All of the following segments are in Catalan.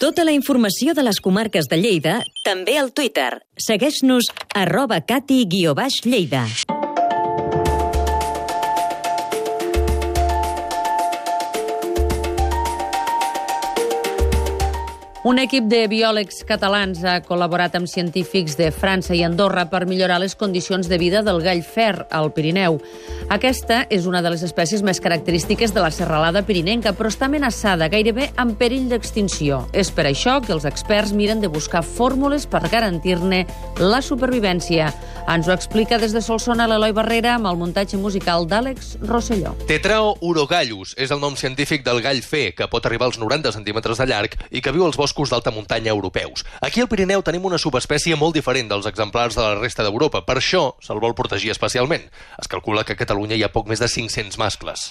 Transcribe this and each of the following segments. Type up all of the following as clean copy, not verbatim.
Tota la informació de les comarques de Lleida, també al Twitter. Segueix-nos @cati_lleida. Un equip de biòlegs catalans ha col·laborat amb científics de França i Andorra per millorar les condicions de vida del gall fer al Pirineu. Aquesta és una de les espècies més característiques de la serralada pirinenca, però està amenaçada, gairebé en perill d'extinció. És per això que els experts miren de buscar fórmules per garantir-ne la supervivència. Ens ho explica des de Solsona l'Eloi Barrera amb el muntatge musical d'Àlex Rosselló. Tetrao urogallus és el nom científic del gall fer, que pot arribar als 90 centímetres de llarg i que viu als boscos d'alta muntanya europeus. Aquí al Pirineu tenim una subespècie molt diferent dels exemplars de la resta d'Europa. Per això se'l vol protegir especialment. Es calcula que a Catalunya hi ha poc més de 500 mascles.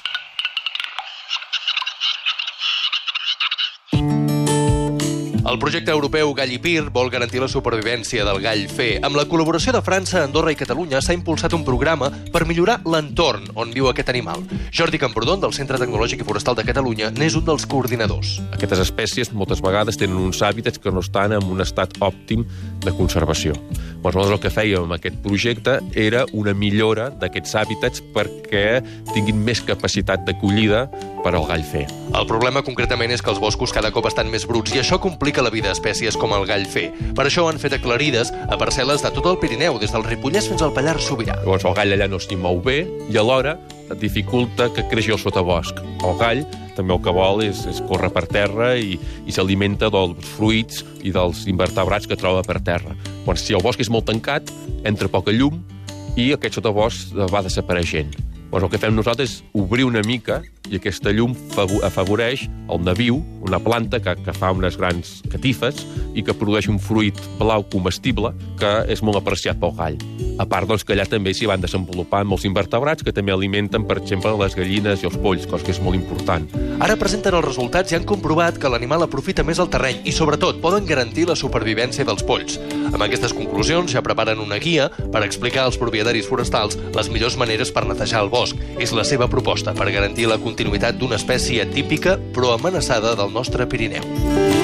El projecte europeu Gallipir vol garantir la supervivència del gall fer. Amb la col·laboració de França, Andorra i Catalunya s'ha impulsat un programa per millorar l'entorn on viu aquest animal. Jordi Camprodon, del Centre Tecnològic i Forestal de Catalunya, n'és un dels coordinadors. Aquestes espècies moltes vegades tenen uns hàbitats que no estan en un estat òptim de conservació. Aleshores, el que fèiem amb aquest projecte era una millora d'aquests hàbitats perquè tinguin més capacitat d'acollida per al gall fer. El problema concretament és que els boscos cada cop estan més bruts i això complica la vida d'espècies com el gall fer. Per això han fet aclarides a parcel·les de tot el Pirineu, des del Ripollès fins al Pallars Sobirà. Llavors el gall allà no s'hi mou bé i alhora dificulta que creixi el sotabosc. El gall també el que vol és córrer per terra i s'alimenta dels fruits i dels invertebrats que troba per terra. Llavors, si el bosc és molt tancat, entra poca llum i aquest sotabosc va desapareixent. Llavors, el que fem nosaltres és obrir una mica i aquesta llum afavoreix el nabiu, una planta que fa unes grans catifes i que produeix un fruit blau comestible que és molt apreciat pel gall. A part, doncs, que allà també s'hi van desenvolupant molts invertebrats que també alimenten, per exemple, les gallines i els polls, cosa que és molt important. Ara presenten els resultats i han comprovat que l'animal aprofita més el terreny i, sobretot, poden garantir la supervivència dels polls. Amb aquestes conclusions ja preparen una guia per explicar als propietaris forestals les millors maneres per netejar el bosc. És la seva proposta per garantir la continuïtat d'una espècie típica però amenaçada del nostre Pirineu.